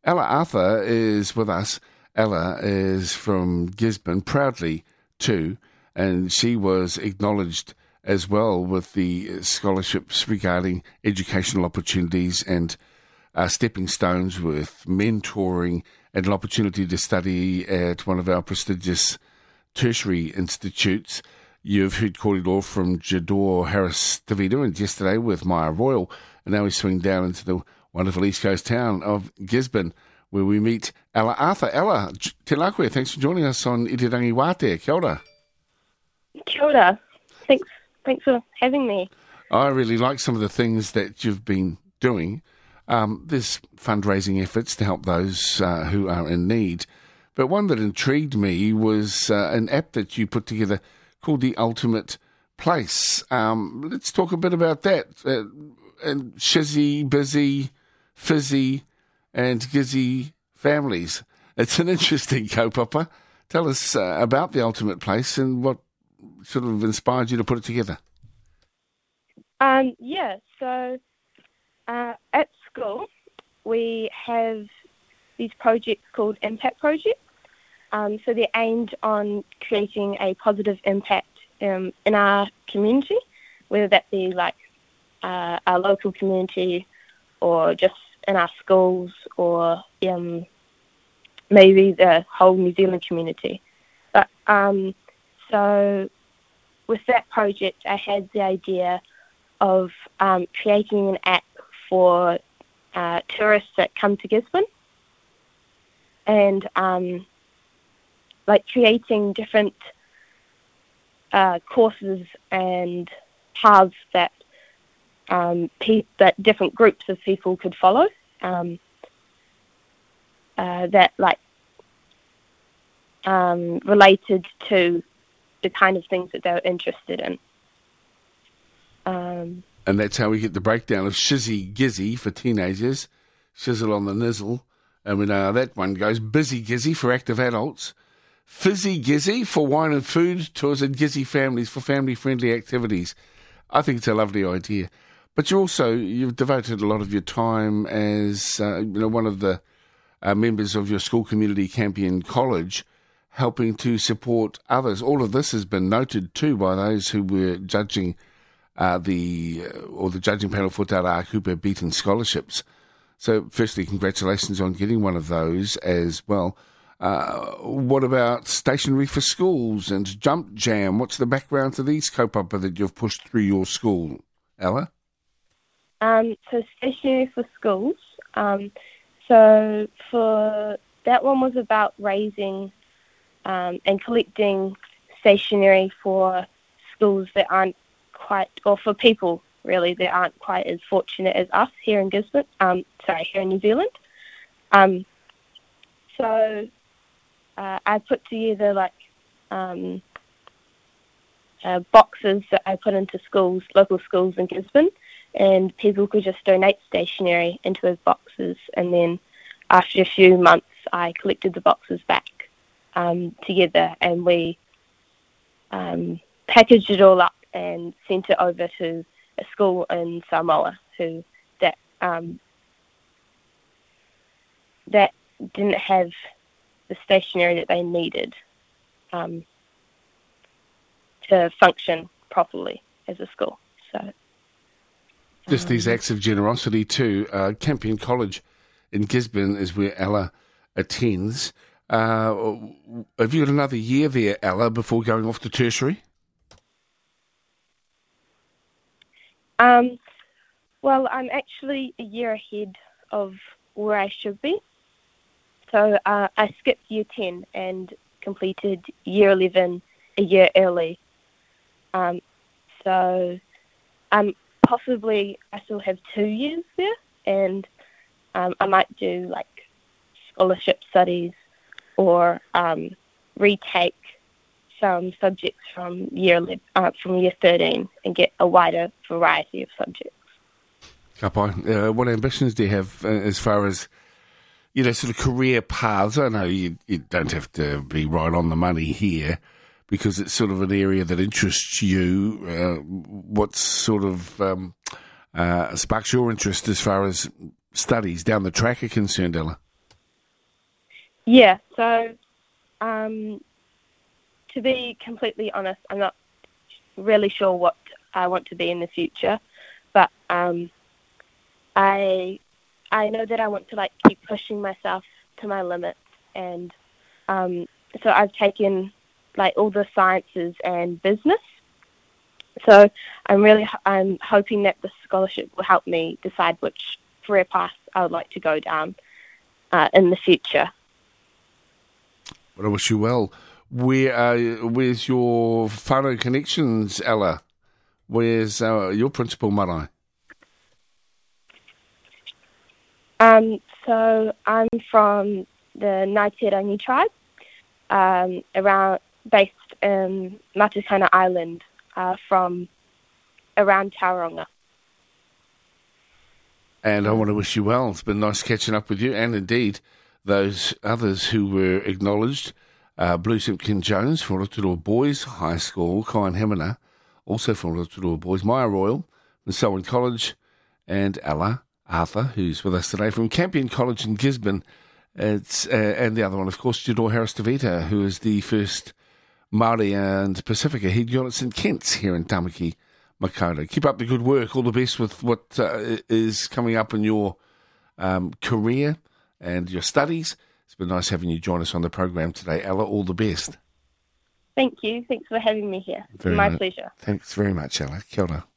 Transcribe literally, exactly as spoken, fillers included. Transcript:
Ella Arthur is with us. Ella is from Gisborne, proudly too, and she was acknowledged as well with the scholarships regarding educational opportunities and uh, stepping stones with mentoring and an opportunity to study at one of our prestigious tertiary institutes. You've heard Kōrero from Jador Harris Tavita and yesterday with Maya Royal, and now we swing down into the wonderful East Coast town of Gisborne, where we meet Ella Arthur. Ella, te lakue, thanks for joining us on Irirangi Wātea. Kia ora. Kia ora. Thanks, thanks for having me. I really like some of the things that you've been doing. Um, there's fundraising efforts to help those uh, who are in need. But one that intrigued me was uh, an app that you put together called The Ultimate Place. Um, let's talk a bit about that. Uh, and Shizzy, Busy, Fizzy and Gizzy families. It's an interesting kaupapa. Tell us uh, about The Ultimate Place and what sort of inspired you to put it together. Um, yeah, so uh, at school we have these projects called impact projects. Um, so they're aimed on creating a positive impact um, in our community, whether that be like uh, our local community or just in our schools or um, maybe the whole New Zealand community. But um, so with that project, I had the idea of um, creating an app for uh, tourists that come to Gisborne and um, like creating different uh, courses and paths that um, pe- that different groups of people could follow. Um, uh, that like um, related to the kind of things that they were interested in. Um, and that's how we get the breakdown of Shizzy Gizzy for teenagers, Shizzle on the Nizzle, and we know how that one goes. Busy Gizzy for active adults, Fizzy Gizzy for wine and food tours, and Gizzy families for family-friendly activities. I think it's a lovely idea. But you also, you've devoted a lot of your time as uh, you know, one of the uh, members of your school community, Campion College, helping to support others. All of this has been noted too by those who were judging uh, the, uh, or the judging panel for Te Ara Cooper Beaton scholarships. So firstly, congratulations on getting one of those as well. Uh, what about stationery for schools and Jump Jam? What's the background to these kaupapa that you've pushed through your school, Ella? Um, so stationery for schools. Um, so for that one was about raising um, and collecting stationery for schools that aren't quite, or for people really that aren't quite as fortunate as us here in Gisborne. Um, sorry, here in New Zealand. Um, so uh, I put together like um, uh, boxes that I put into schools, local schools in Gisborne. And people could just donate stationery into those boxes. And then after a few months, I collected the boxes back um, together, and we um, packaged it all up and sent it over to a school in Samoa who that um, that didn't have the stationery that they needed um, to function properly as a school. So. Just these acts of generosity too. Uh, Campion College in Gisborne is where Ella attends. Uh, have you got another year there, Ella, before going off to tertiary? Um, well, I'm actually a year ahead of where I should be. So uh, I skipped year ten and completed year eleven a year early. Um, so I'm possibly I still have two years there, and um, I might do like scholarship studies or um, retake some subjects from year uh, from year thirteen and get a wider variety of subjects. Kapai, uh, what ambitions do you have uh, as far as, you know, sort of career paths? I know you, you don't have to be right on the money here, because it's sort of an area that interests you. Uh, what sort of um, uh, sparks your interest as far as studies down the track are concerned, Ella? Yeah, so um, to be completely honest, I'm not really sure what I want to be in the future, but um, I I know that I want to like keep pushing myself to my limits, and um, so I've taken like all the sciences and business. So I'm really I'm hoping that the scholarship will help me decide which career path I would like to go down uh, in the future. Well, I wish you well. Where uh, where's your whānau connections, Ella? Where's uh, your principal marae? Um, so I'm from the Ngāti tribe, um, around based in Matakana Island, uh, from around Tauranga. And I want to wish you well. It's been nice catching up with you, and indeed those others who were acknowledged. Uh, Blue Simpkin Jones from Rotorua Boys High School, Kyan Hemina, also from Rotorua Boys, Maya Royal from Selwyn College, and Ella Arthur, who's with us today from Campion College in Gisborne. It's, uh, and the other one, of course, Jador Harris-Tavita, who is the first Māori and Pacifica head girl at Saint Kitts here in Tamaki, Makaurau. Keep up the good work. All the best with what uh, is coming up in your um, career and your studies. It's been nice having you join us on the program today, Ella. All the best. Thank you. Thanks for having me here. Very My much. pleasure. Thanks very much, Ella. Kia ora.